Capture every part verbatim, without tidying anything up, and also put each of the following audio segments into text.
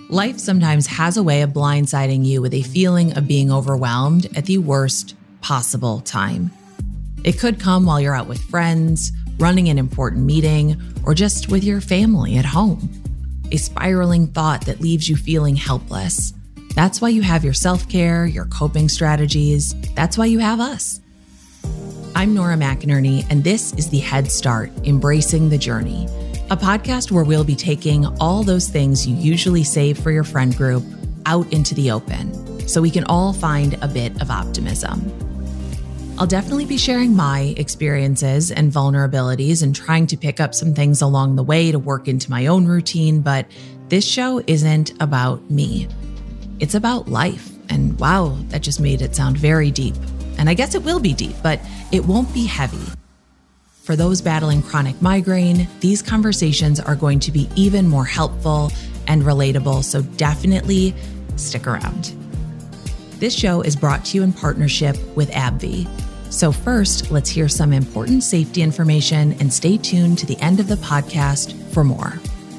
Life sometimes has a way of blindsiding you with a feeling of being overwhelmed at the worst possible time. It could come while you're out with friends, running an important meeting, or just with your family at home. A spiraling thought that leaves you feeling helpless. That's why you have your self-care, your coping strategies. That's why you have us. I'm Nora McInerney, and this is The Head Start, Embracing the Journey, a podcast where we'll be taking all those things you usually save for your friend group out into the open, so we can all find a bit of optimism. I'll definitely be sharing my experiences and vulnerabilities and trying to pick up some things along the way to work into my own routine, but this show isn't about me. It's about life, and wow, that just made it sound very deep. And I guess it will be deep, but it won't be heavy. For those battling chronic migraine, these conversations are going to be even more helpful and relatable, so definitely stick around. This show is brought to you in partnership with AbbVie. So first, let's hear some important safety information and stay tuned to the end of the podcast for more.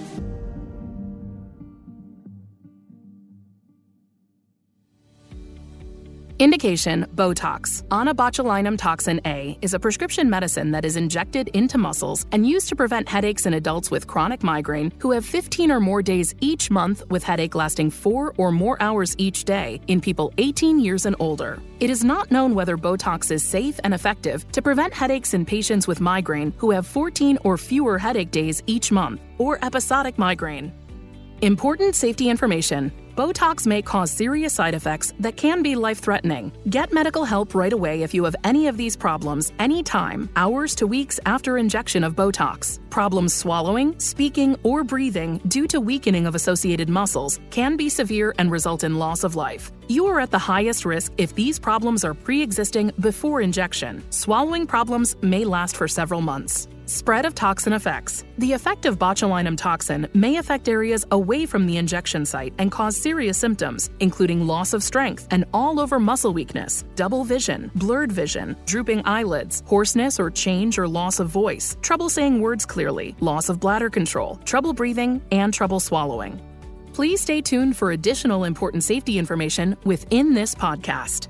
Indication: Botox. Onabotulinum toxin A is a prescription medicine that is injected into muscles and used to prevent headaches in adults with chronic migraine who have fifteen or more days each month with headache lasting four or more hours each day in people eighteen years and older. It is not known whether Botox is safe and effective to prevent headaches in patients with migraine who have fourteen or fewer headache days each month or episodic migraine. Important safety information: Botox may cause serious side effects that can be life-threatening. Get medical help right away if you have any of these problems anytime, hours to weeks after injection of Botox. Problems swallowing, speaking, or breathing due to weakening of associated muscles can be severe and result in loss of life. You are at the highest risk if these problems are pre-existing before injection. Swallowing problems may last for several months. Spread of toxin effects. The effect of botulinum toxin may affect areas away from the injection site and cause serious symptoms, including loss of strength and all-over muscle weakness, double vision, blurred vision, drooping eyelids, hoarseness or change or loss of voice, trouble saying words clearly, loss of bladder control, trouble breathing, and trouble swallowing. Please stay tuned for additional important safety information within this podcast.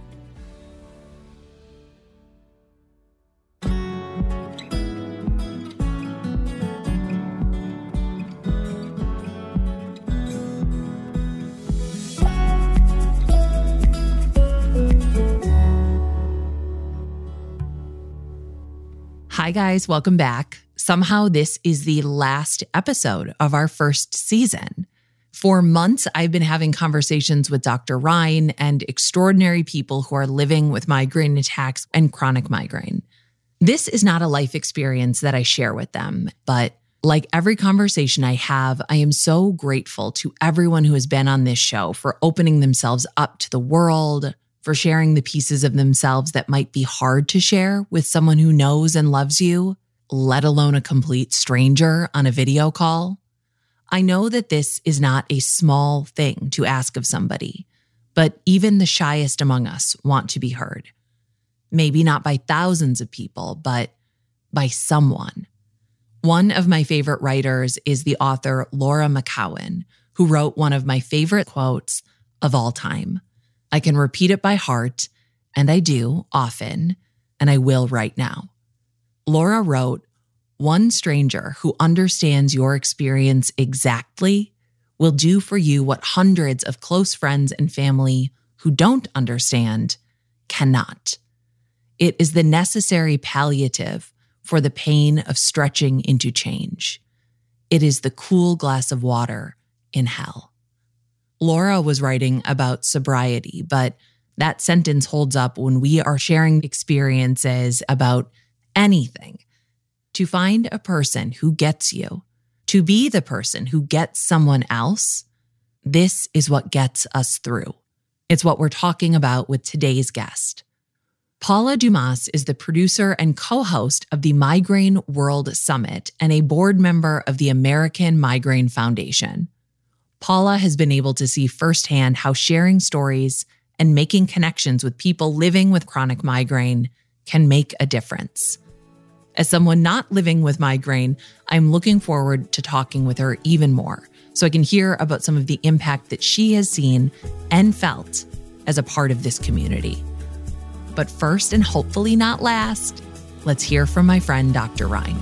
Hi guys, welcome back. Somehow this is the last episode of our first season. For months, I've been having conversations with Doctor Ryan and extraordinary people who are living with migraine attacks and chronic migraine. This is not a life experience that I share with them, but like every conversation I have, I am so grateful to everyone who has been on this show for opening themselves up to the world, for sharing the pieces of themselves that might be hard to share with someone who knows and loves you, let alone a complete stranger on a video call. I know that this is not a small thing to ask of somebody, but even the shyest among us want to be heard. Maybe not by thousands of people, but by someone. One of my favorite writers is the author Laura McKowen, who wrote one of my favorite quotes of all time. I can repeat it by heart, and I do often, and I will right now. Laura wrote, "One stranger who understands your experience exactly will do for you what hundreds of close friends and family who don't understand cannot. It is the necessary palliative for the pain of stretching into change. It is the cool glass of water in hell." Laura was writing about sobriety, but that sentence holds up when we are sharing experiences about anything. To find a person who gets you, to be the person who gets someone else, this is what gets us through. It's what we're talking about with today's guest. Paula Dumas is the producer and co-host of the Migraine World Summit and a board member of the American Migraine Foundation. Paula has been able to see firsthand how sharing stories and making connections with people living with chronic migraine can make a difference. As someone not living with migraine, I'm looking forward to talking with her even more so I can hear about some of the impact that she has seen and felt as a part of this community. But first, and hopefully not last, let's hear from my friend, Doctor Ryan.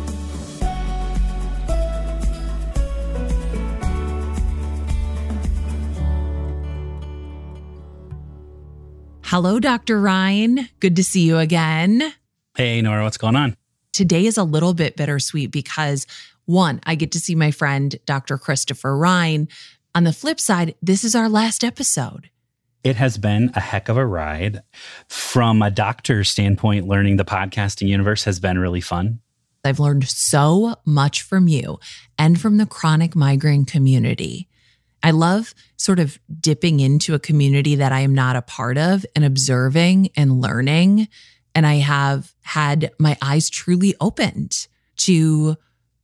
Hello, Doctor Ryan. Good to see you again. Hey, Nora, what's going on? Today is a little bit bittersweet because, one, I get to see my friend, Doctor Christopher Ryan. On the flip side, this is our last episode. It has been a heck of a ride. From a doctor's standpoint, learning the podcasting universe has been really fun. I've learned so much from you and from the chronic migraine community. I love sort of dipping into a community that I am not a part of and observing and learning. And I have had my eyes truly opened to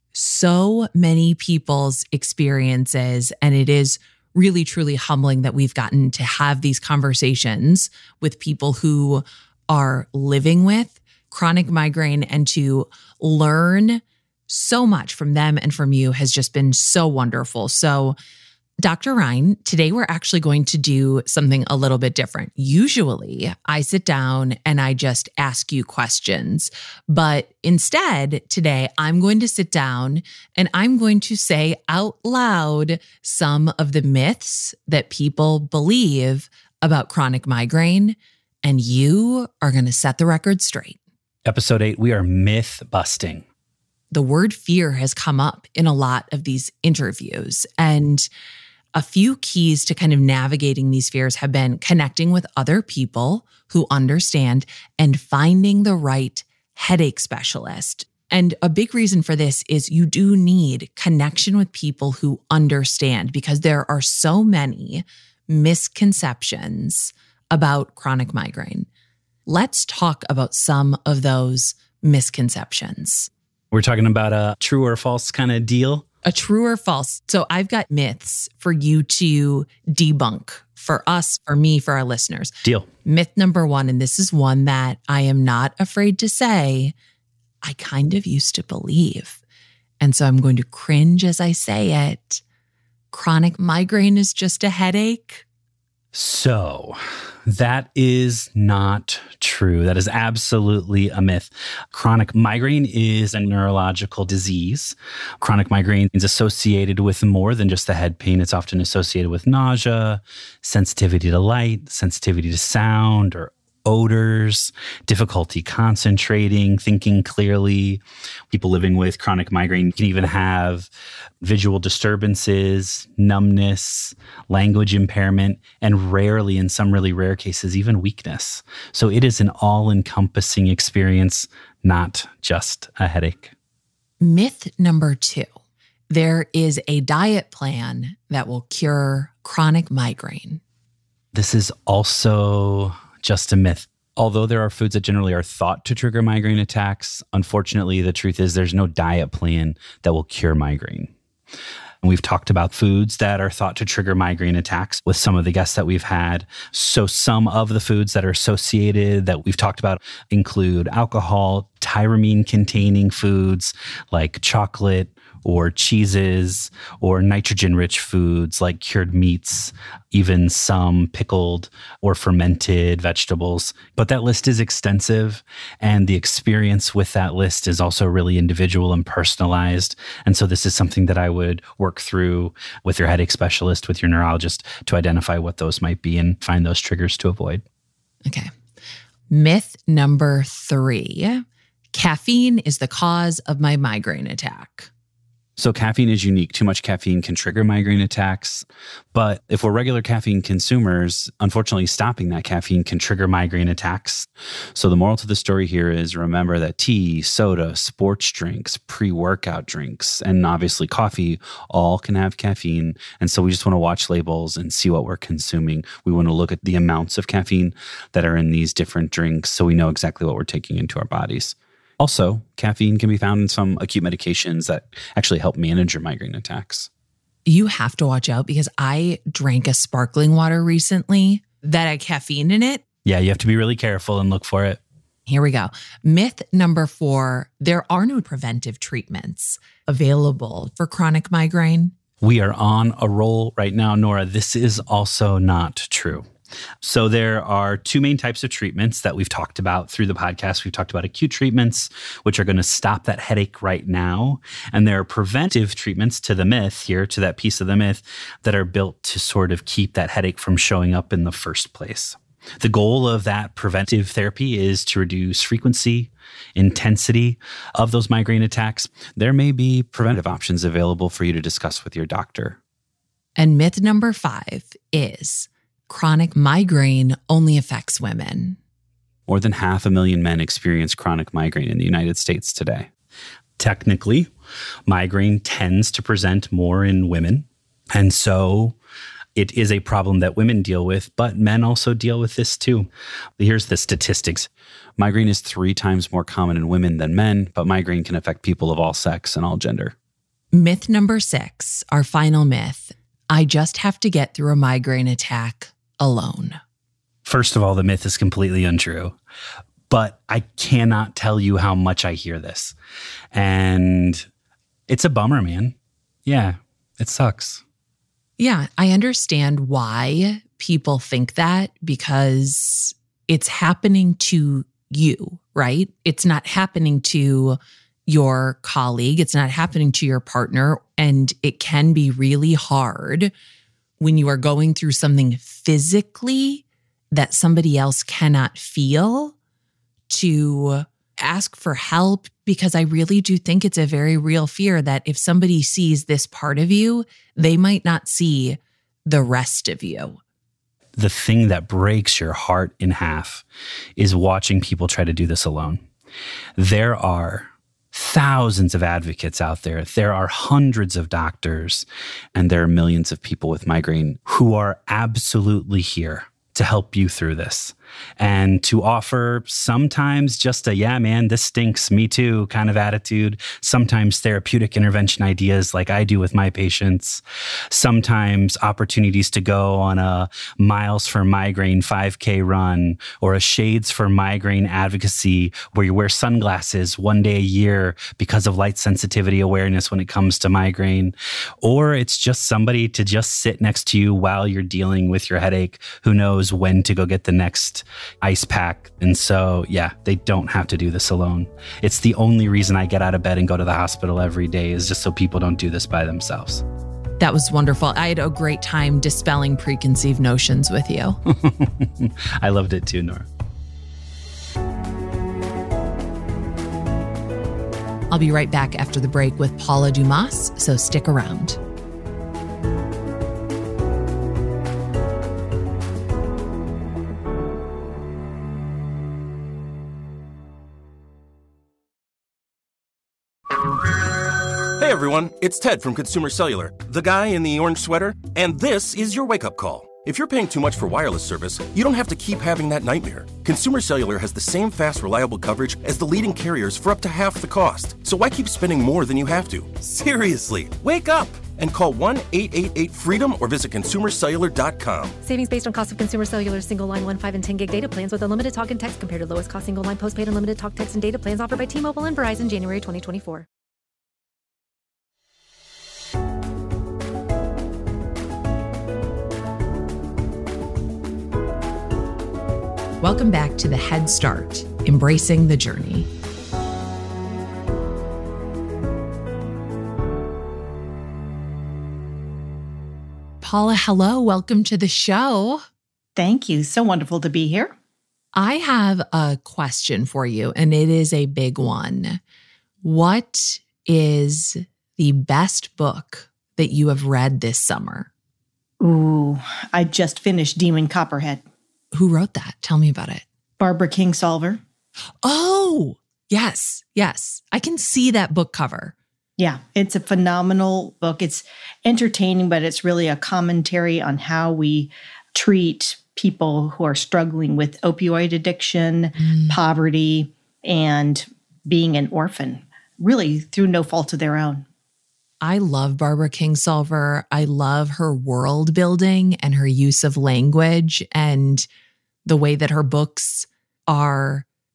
so many people's experiences. And it is really, truly humbling that we've gotten to have these conversations with people who are living with chronic migraine, and to learn so much from them and from you has just been so wonderful. So Doctor Ryan, today we're actually going to do something a little bit different. Usually I sit down and I just ask you questions, but instead today I'm going to sit down and I'm going to say out loud some of the myths that people believe about chronic migraine, and you are going to set the record straight. Episode eight, we are myth busting. The word fear has come up in a lot of these interviews, and a few keys to kind of navigating these fears have been connecting with other people who understand and finding the right headache specialist. And a big reason for this is you do need connection with people who understand, because there are so many misconceptions about chronic migraine. Let's talk about some of those misconceptions. We're talking about a true or false kind of deal. A true or false. So I've got myths for you to debunk for us, for me, for our listeners. Deal. Myth number one, and this is one that I am not afraid to say, I kind of used to believe. And so I'm going to cringe as I say it. Chronic migraine is just a headache. So that is not true. That is absolutely a myth. Chronic migraine is a neurological disease. Chronic migraine is associated with more than just the head pain. It's often associated with nausea, sensitivity to light, sensitivity to sound or odors, difficulty concentrating, thinking clearly. People living with chronic migraine can even have visual disturbances, numbness, language impairment, and rarely, in some really rare cases, even weakness. So it is an all-encompassing experience, not just a headache. Myth number two, there is a diet plan that will cure chronic migraine. This is also just a myth. Although there are foods that generally are thought to trigger migraine attacks, unfortunately, the truth is there's no diet plan that will cure migraine. And we've talked about foods that are thought to trigger migraine attacks with some of the guests that we've had. So some of the foods that are associated that we've talked about include alcohol, tyramine-containing foods like chocolate, or cheeses, or nitrogen-rich foods like cured meats, even some pickled or fermented vegetables. But that list is extensive, and the experience with that list is also really individual and personalized. And so this is something that I would work through with your headache specialist, with your neurologist, to identify what those might be and find those triggers to avoid. Okay. Myth number three, caffeine is the cause of my migraine attack. So caffeine is unique. Too much caffeine can trigger migraine attacks. But if we're regular caffeine consumers, unfortunately, stopping that caffeine can trigger migraine attacks. So the moral to the story here is remember that tea, soda, sports drinks, pre-workout drinks, and obviously coffee all can have caffeine. And so we just want to watch labels and see what we're consuming. We want to look at the amounts of caffeine that are in these different drinks so we know exactly what we're taking into our bodies. Also, caffeine can be found in some acute medications that actually help manage your migraine attacks. You have to watch out because I drank a sparkling water recently that had caffeine in it. Yeah, you have to be really careful and look for it. Here we go. Myth number four, there are no preventive treatments available for chronic migraine. We are on a roll right now, Nora. This is also not true. So there are two main types of treatments that we've talked about through the podcast. We've talked about acute treatments, which are going to stop that headache right now. And there are preventive treatments to the myth here, to that piece of the myth, that are built to sort of keep that headache from showing up in the first place. The goal of that preventive therapy is to reduce frequency, intensity of those migraine attacks. There may be preventive options available for you to discuss with your doctor. And myth number five is chronic migraine only affects women. More than half a million men experience chronic migraine in the United States today. Technically, migraine tends to present more in women. And so it is a problem that women deal with, but men also deal with this too. Here's the statistics. Migraine is three times more common in women than men, but migraine can affect people of all sex and all gender. Myth number six, our final myth. I just have to get through a migraine attack alone. First of all, the myth is completely untrue, but I cannot tell you how much I hear this. And it's a bummer, man. Yeah, it sucks. Yeah, I understand why people think that, because it's happening to you, right? It's not happening to your colleague. It's not happening to your partner. And it can be really hard when you are going through something physically that somebody else cannot feel to ask for help, because I really do think it's a very real fear that if somebody sees this part of you, they might not see the rest of you. The thing that breaks your heart in half is watching people try to do this alone. There are thousands of advocates out there. There are hundreds of doctors, and there are millions of people with migraine who are absolutely here to help you through this and to offer sometimes just a, yeah, man, this stinks, me too kind of attitude. Sometimes therapeutic intervention ideas like I do with my patients. Sometimes opportunities to go on a Miles for Migraine five K run or a Shades for Migraine advocacy where you wear sunglasses one day a year because of light sensitivity awareness when it comes to migraine. Or it's just somebody to just sit next to you while you're dealing with your headache who knows when to go get the next ice pack. And so, yeah, they don't have to do this alone. It's the only reason I get out of bed and go to the hospital every day, is just so people don't do this by themselves. That was wonderful. I had a great time dispelling preconceived notions with you. I loved it too, Nora. I'll be right back after the break with Paula Dumas, so stick around. Hey everyone, it's Ted from Consumer Cellular, the guy in the orange sweater, and this is your wake-up call. If you're paying too much for wireless service, you don't have to keep having that nightmare. Consumer Cellular has the same fast, reliable coverage as the leading carriers for up to half the cost. So why keep spending more than you have to? Seriously, wake up and call one eight eight eight freedom or visit consumer cellular dot com. Savings based on cost of Consumer Cellular single line one, five, and ten gig data plans with unlimited talk and text compared to lowest cost single line postpaid unlimited talk, text, and data plans offered by T-Mobile and Verizon January twenty twenty-four. Welcome back to the Head Start, Embracing the Journey. Paula, hello. Welcome to the show. Thank you. So wonderful to be here. I have a question for you, and it is a big one. What is the best book that you have read this summer? Ooh, I just finished Demon Copperhead. Who wrote that? Tell me about it. Barbara Kingsolver. Oh, yes, yes. I can see that book cover. Yeah, it's a phenomenal book. It's entertaining, but it's really a commentary on how we treat people who are struggling with opioid addiction, mm. poverty, and being an orphan, really through no fault of their own. I love Barbara Kingsolver. I love her world building and her use of language and the way that her books are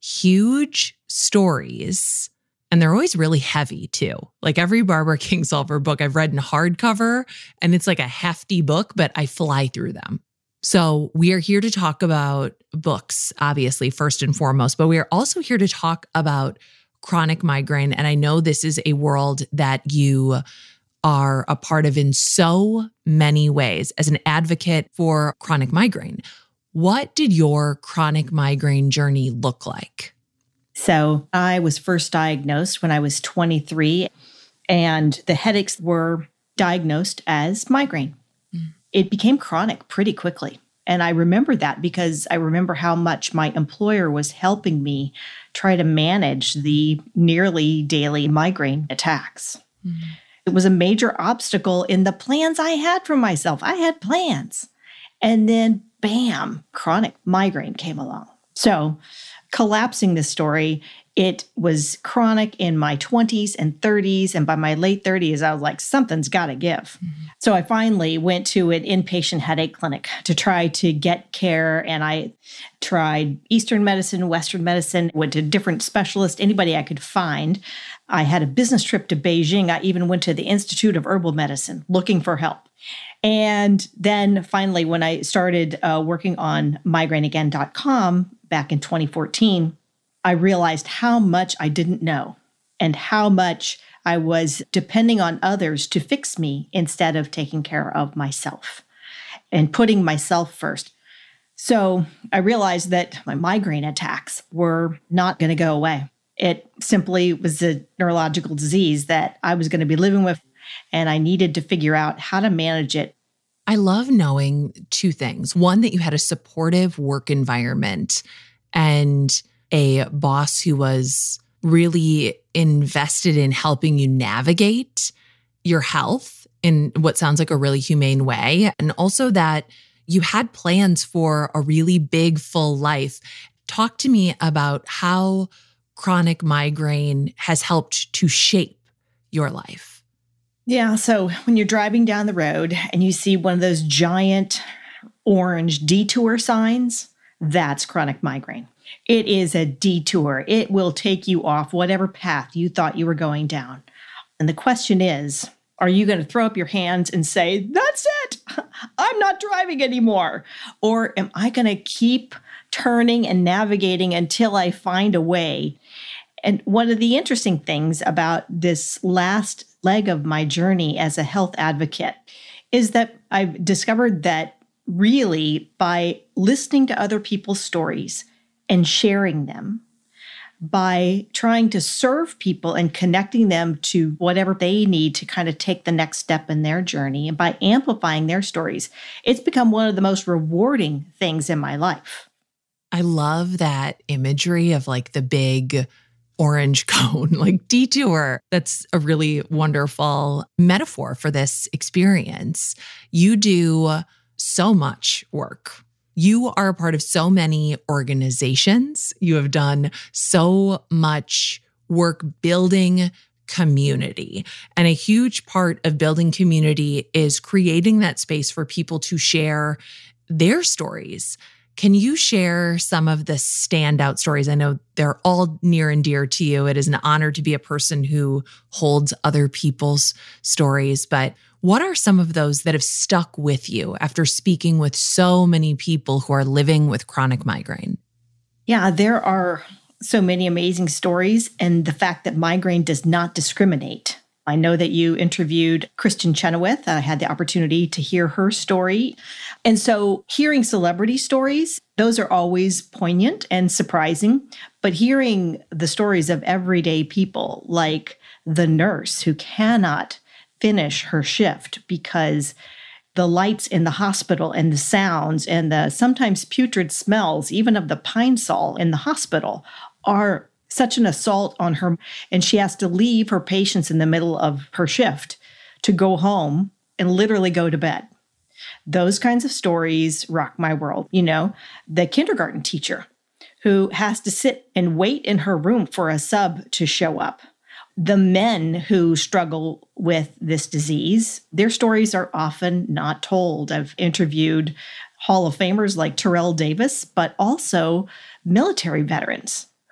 huge stories. And they're always really heavy too. Like every Barbara Kingsolver book I've read in hardcover, and it's like a hefty book, but I fly through them. So we are here to talk about books, obviously, first and foremost, but we are also here to talk about chronic migraine. And I know this is a world that you are a part of in so many ways as an advocate for chronic migraine. What did your chronic migraine journey look like? So I was first diagnosed when I was twenty-three, and the headaches were diagnosed as migraine. Mm. It became chronic pretty quickly. And I remember that because I remember how much my employer was helping me try to manage the nearly daily migraine attacks. Mm. It was a major obstacle in the plans I had for myself. I had plans. And then, bam, chronic migraine came along. So, collapsing this story, it was chronic in my twenties and thirties. And by my late thirties, I was like, something's got to give. Mm-hmm. So I finally went to an inpatient headache clinic to try to get care. And I tried Eastern medicine, Western medicine, went to different specialists, anybody I could find. I had a business trip to Beijing. I even went to the Institute of Herbal Medicine looking for help. And then finally, when I started uh, working on migraine again dot com back in twenty fourteen, I realized how much I didn't know and how much I was depending on others to fix me instead of taking care of myself and putting myself first. So I realized that my migraine attacks were not going to go away. It simply was a neurological disease that I was going to be living with, and I needed to figure out how to manage it. I love knowing two things. One, that you had a supportive work environment and a boss who was really invested in helping you navigate your health in what sounds like a really humane way. And also that you had plans for a really big, full life. Talk to me about how chronic migraine has helped to shape your life. Yeah. So when you're driving down the road and you see one of those giant orange detour signs, that's chronic migraine. It is a detour. It will take you off whatever path you thought you were going down. And the question is, are you going to throw up your hands and say, that's it, I'm not driving anymore? Or am I going to keep turning and navigating until I find a way? And one of the interesting things about this last leg of my journey as a health advocate is that I've discovered that really by listening to other people's stories and sharing them, by trying to serve people and connecting them to whatever they need to kind of take the next step in their journey, and by amplifying their stories, it's become one of the most rewarding things in my life. I love that imagery of like the big orange cone, like detour. That's a really wonderful metaphor for this experience. You do so much work. You are a part of so many organizations. You have done so much work building community. And a huge part of building community is creating that space for people to share their stories. Can you share some of the standout stories? I know they're all near and dear to you. It is an honor to be a person who holds other people's stories, but what are some of those that have stuck with you after speaking with so many people who are living with chronic migraine? Yeah, there are so many amazing stories, and the fact that migraine does not discriminate. I know that you interviewed Kristin Chenoweth. I had the opportunity to hear her story. And so hearing celebrity stories, those are always poignant and surprising. But hearing the stories of everyday people, like the nurse who cannot finish her shift because the lights in the hospital and the sounds and the sometimes putrid smells, even of the pine sol in the hospital, are such an assault on her. And she has to leave her patients in the middle of her shift to go home and literally go to bed. Those kinds of stories rock my world. You know, the kindergarten teacher who has to sit and wait in her room for a sub to show up. The men who struggle with this disease, their stories are often not told. I've interviewed Hall of Famers like Terrell Davis, but also military veterans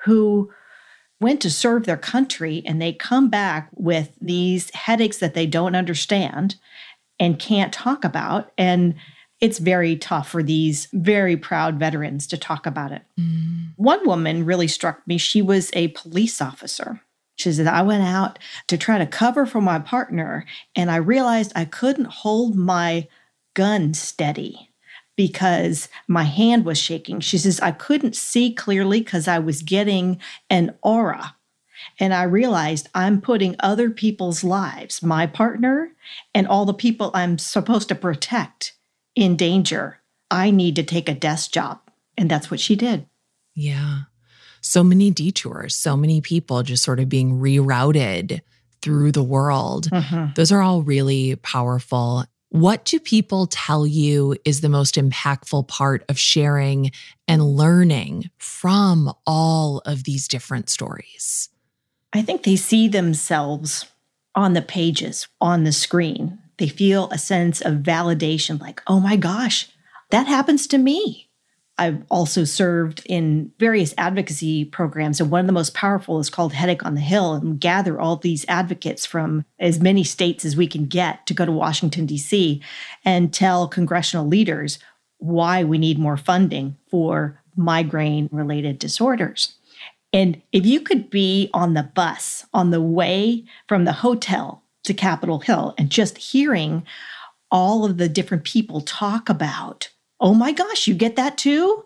who went to serve their country and they come back with these headaches that they don't understand and can't talk about. And it's very tough for these very proud veterans to talk about it. Mm. One woman really struck me. She was a police officer. She said, I went out to try to cover for my partner, and I realized I couldn't hold my gun steady because my hand was shaking. She says, I couldn't see clearly because I was getting an aura. And I realized I'm putting other people's lives, my partner and all the people I'm supposed to protect, in danger. I need to take a desk job. And that's what she did. Yeah. So many detours, so many people just sort of being rerouted through the world. Mm-hmm. Those are all really powerful. What do people tell you is the most impactful part of sharing and learning from all of these different stories? I think they see themselves on the pages, on the screen. They feel a sense of validation, like, oh my gosh, that happens to me. I've also served in various advocacy programs, and one of the most powerful is called Headache on the Hill, and we gather all these advocates from as many states as we can get to go to Washington, D C, and tell congressional leaders why we need more funding for migraine-related disorders. And if you could be on the bus on the way from the hotel to Capitol Hill and just hearing all of the different people talk about, oh my gosh, you get that too?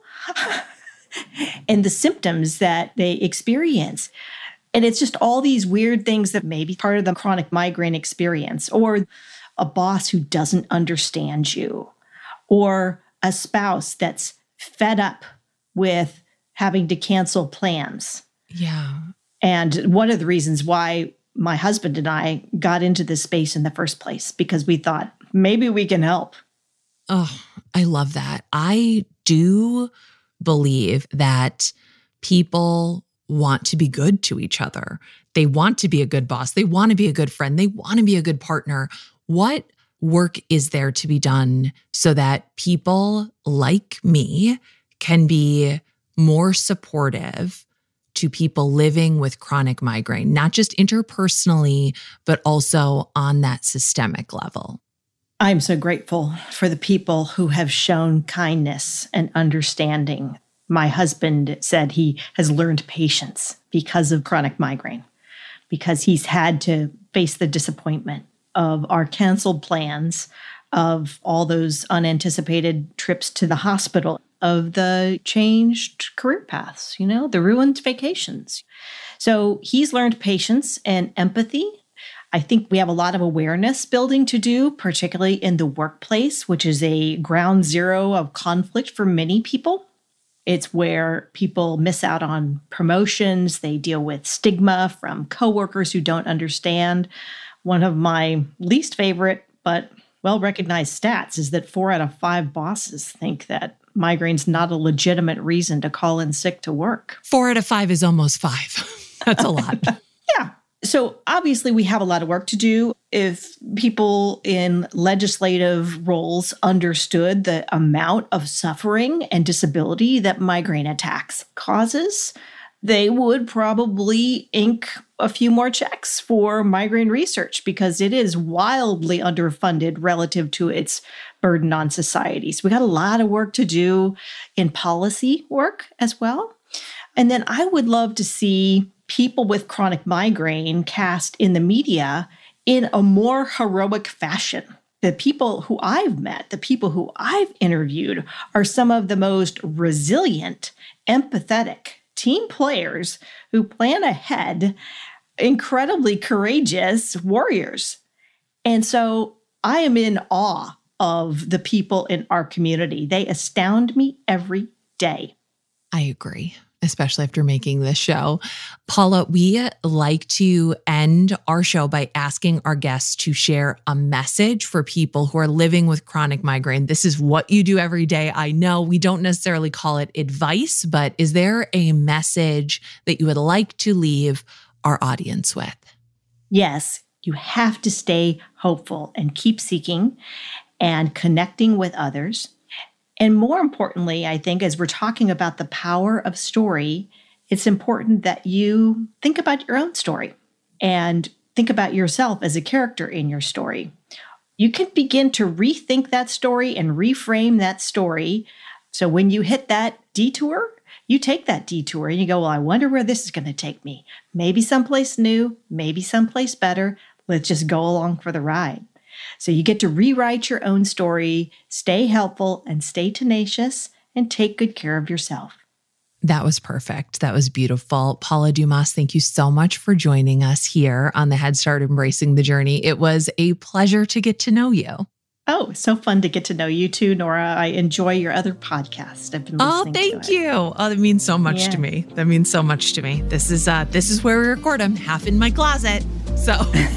And the symptoms that they experience. And it's just all these weird things that may be part of the chronic migraine experience, or a boss who doesn't understand you, or a spouse that's fed up with having to cancel plans. Yeah. And one of the reasons why my husband and I got into this space in the first place, because we thought maybe we can help. Oh, I love that. I do believe that people want to be good to each other. They want to be a good boss. They want to be a good friend. They want to be a good partner. What work is there to be done so that people like me can be more supportive to people living with chronic migraine, not just interpersonally, but also on that systemic level? I'm so grateful for the people who have shown kindness and understanding. My husband said he has learned patience because of chronic migraine, because he's had to face the disappointment of our canceled plans, of all those unanticipated trips to the hospital, of the changed career paths, you know, the ruined vacations. So he's learned patience and empathy. I think we have a lot of awareness building to do, particularly in the workplace, which is a ground zero of conflict for many people. It's where people miss out on promotions. They deal with stigma from coworkers who don't understand. One of my least favorite, but well-recognized stats is that four out of five bosses think that migraine's not a legitimate reason to call in sick to work. Four out of five is almost five. That's a lot. Yeah. So obviously we have a lot of work to do. If people in legislative roles understood the amount of suffering and disability that migraine attacks causes, they would probably ink a few more checks for migraine research, because it is wildly underfunded relative to its burden on society. So we got a lot of work to do in policy work as well. And then I would love to see people with chronic migraine cast in the media in a more heroic fashion. The people who I've met, the people who I've interviewed, are some of the most resilient, empathetic team players who plan ahead, incredibly courageous warriors. And so I am in awe of the people in our community. They astound me every day. I agree, especially after making this show. Paula, we like to end our show by asking our guests to share a message for people who are living with chronic migraine. This is what you do every day. I know we don't necessarily call it advice, but is there a message that you would like to leave our audience with? Yes, you have to stay hopeful and keep seeking and connecting with others. And more importantly, I think, as we're talking about the power of story it's important that you think about your own story and think about yourself as a character in your story. You can begin to rethink that story and reframe that story. So when you hit that detour, you take that detour and you go, well, I wonder where this is going to take me. Maybe someplace new, maybe someplace better. Let's just go along for the ride. So you get to rewrite your own story, stay helpful and stay tenacious, and take good care of yourself. That was perfect. That was beautiful. Paula Dumas, thank you so much for joining us here on the Head Start Embracing the Journey. It was a pleasure to get to know you. Oh, so fun to get to know you too, Nora. I enjoy your other podcast. I've been listening oh, to thank it. you. Oh, that means so much Yeah. to me. That means so much to me. This is uh, this is where we record them, half in my closet. So.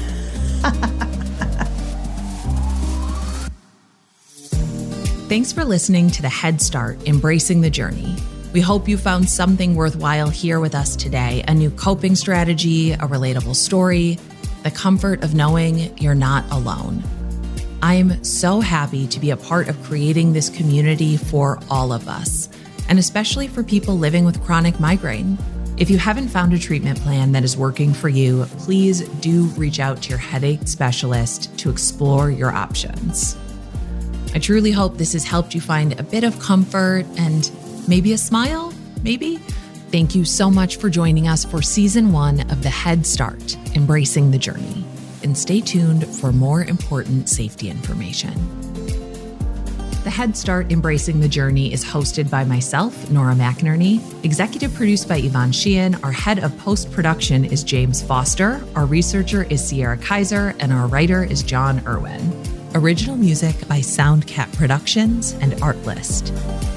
Thanks for listening to the Head Start Embracing the Journey. We hope you found something worthwhile here with us today, a new coping strategy, a relatable story, the comfort of knowing you're not alone. I'm so happy to be a part of creating this community for all of us, and especially for people living with chronic migraine. If you haven't found a treatment plan that is working for you, please do reach out to your headache specialist to explore your options. I truly hope this has helped you find a bit of comfort and maybe a smile, maybe. Thank you so much for joining us for season one of The Head Start, Embracing the Journey. And stay tuned for more important safety information. The Head Start Embracing the Journey is hosted by myself, Nora McInerney, executive produced by Yvonne Sheehan. Our head of post-production is James Foster. Our researcher is Sierra Kaiser, and our writer is John Irwin. Original music by Soundcat Productions and Artlist.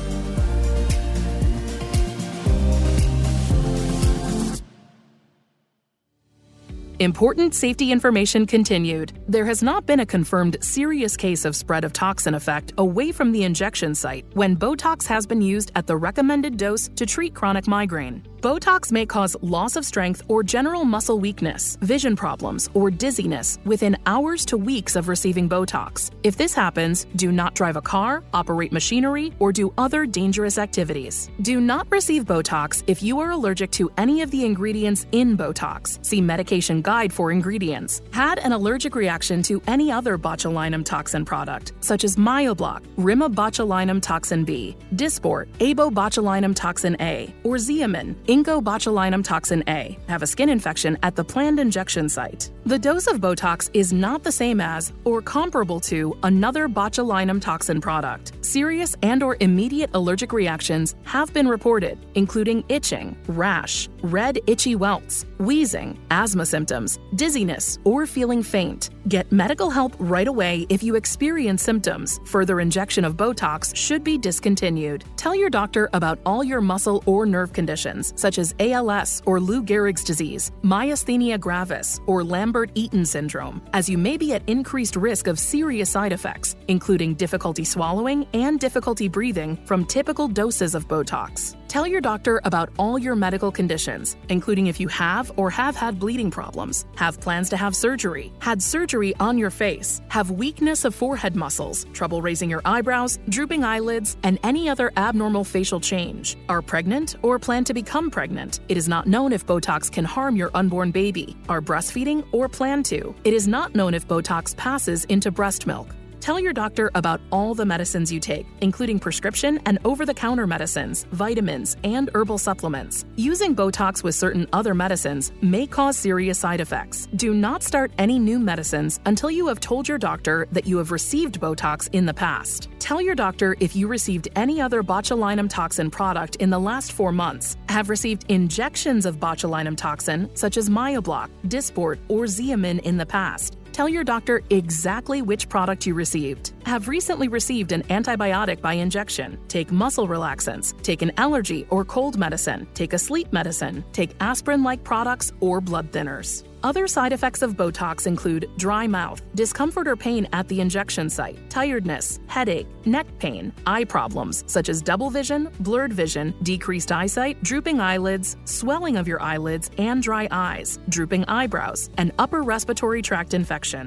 Important safety information continued. There has not been a confirmed serious case of spread of toxin effect away from the injection site when Botox has been used at the recommended dose to treat chronic migraine. Botox may cause loss of strength or general muscle weakness, vision problems, or dizziness within hours to weeks of receiving Botox. If this happens, do not drive a car, operate machinery, or do other dangerous activities. Do not receive Botox if you are allergic to any of the ingredients in Botox. See medication guide for ingredients. Had an allergic reaction to any other botulinum toxin product, such as Myobloc, Rimabotulinum toxin B, Dysport, Abobotulinum toxin A, or Xeomin, Incobotulinum toxin A, have a skin infection at the planned injection site. The dose of Botox is not the same as or comparable to another botulinum toxin product. Serious and or immediate allergic reactions have been reported, including itching, rash, red itchy welts, wheezing, asthma symptoms, dizziness, or feeling faint. Get medical help right away if you experience symptoms. Further injection of Botox should be discontinued. Tell your doctor about all your muscle or nerve conditions, such as A L S or Lou Gehrig's disease, myasthenia gravis, or Lambert-Eaton syndrome, as you may be at increased risk of serious side effects, including difficulty swallowing and difficulty breathing from typical doses of Botox. Tell your doctor about all your medical conditions, including if you have or have had bleeding problems, have plans to have surgery, had surgery on your face, have weakness of forehead muscles, trouble raising your eyebrows, drooping eyelids, and any other abnormal facial change, are pregnant or plan to become pregnant. It is not known if Botox can harm your unborn baby, are breastfeeding or plan to. It is not known if Botox passes into breast milk. Tell your doctor about all the medicines you take, including prescription and over-the-counter medicines, vitamins, and herbal supplements. Using Botox with certain other medicines may cause serious side effects. Do not start any new medicines until you have told your doctor that you have received Botox in the past. Tell your doctor if you received any other botulinum toxin product in the last four months, have received injections of botulinum toxin, such as Myobloc, Dysport, or Xeomin in the past. Tell your doctor exactly which product you received. Have recently received an antibiotic by injection. Take muscle relaxants. Take an allergy or cold medicine. Take a sleep medicine. Take aspirin-like products or blood thinners. Other side effects of Botox include dry mouth, discomfort or pain at the injection site, tiredness, headache, neck pain, eye problems such as double vision, blurred vision, decreased eyesight, drooping eyelids, swelling of your eyelids and dry eyes, drooping eyebrows, and upper respiratory tract infection.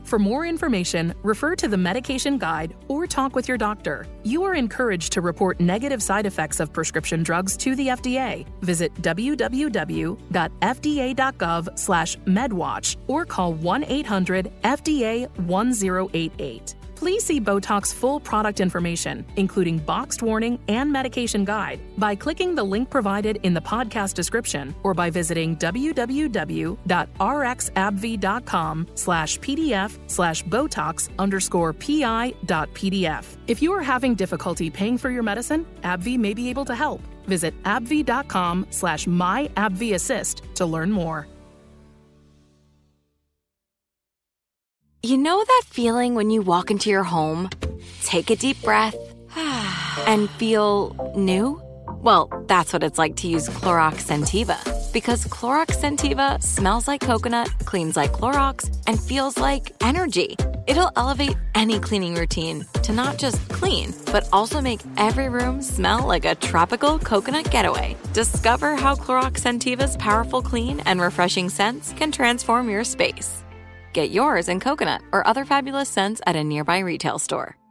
For more information, refer to the medication guide or talk with your doctor. You are encouraged to report negative side effects of prescription drugs to the F D A. Visit w w w dot f d a dot gov slash medwatch or call one eight hundred F D A one zero eight eight. Please see Botox full product information, including boxed warning and medication guide, by clicking the link provided in the podcast description or by visiting w w w dot r x a b v dot com slash pdf slash Botox underscore pi dot pdf. If you are having difficulty paying for your medicine, AbbVie may be able to help. Visit abv dot com slash my AbbVie assist to learn more. You know that feeling when you walk into your home, take a deep breath, and feel new? Well, that's what it's like to use Clorox Scentiva. Because Clorox Scentiva smells like coconut, cleans like Clorox, and feels like energy. It'll elevate any cleaning routine to not just clean, but also make every room smell like a tropical coconut getaway. Discover how Clorox Scentiva's powerful clean and refreshing scents can transform your space. Get yours in coconut or other fabulous scents at a nearby retail store.